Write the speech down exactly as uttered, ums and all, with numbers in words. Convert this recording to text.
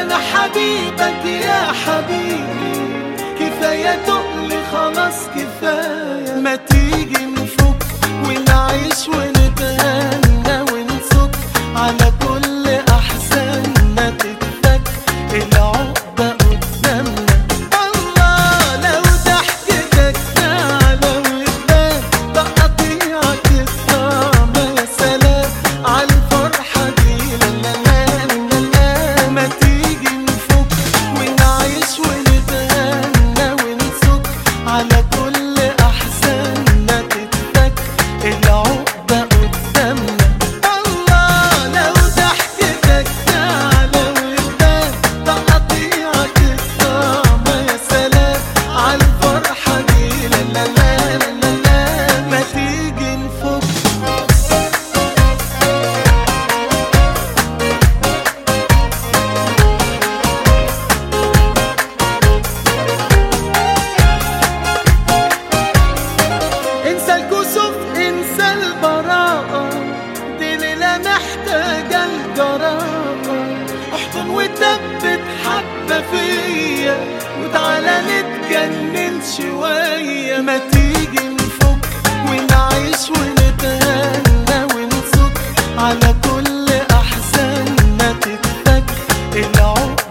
انا حبيبك يا حبيبي، كفاية تقلي خلاص كفاية. ما تيجي نفك ونعيش ونتهنى ونسك على كل احزاننا تتفك العقدة قدامنا. الله لو ضحكتك تعلى وتبان تقطيعك الطعمة، يا سلام عالفرحة دي. لا لا لا لا لا ما تيجي نفك ونعيش ونتهنى ونسك على كل احزاننا تتفك العقدة قدامنا. الله لو ضحكتك تعلى وتبان تقطيعك الطعمة، يا سلام عالفرحة دي. لا لا لا لا لا ما تيجي نفك. انسى الكسوف انسى البراءة، دي ليلة محتاجة الجراءة. احضن وثبت حبة فيا وتعالى نتجنن شوية. ما تيجي نفك ونعيش ونتهنى ونسك على كل احزاننا تتفك العقدة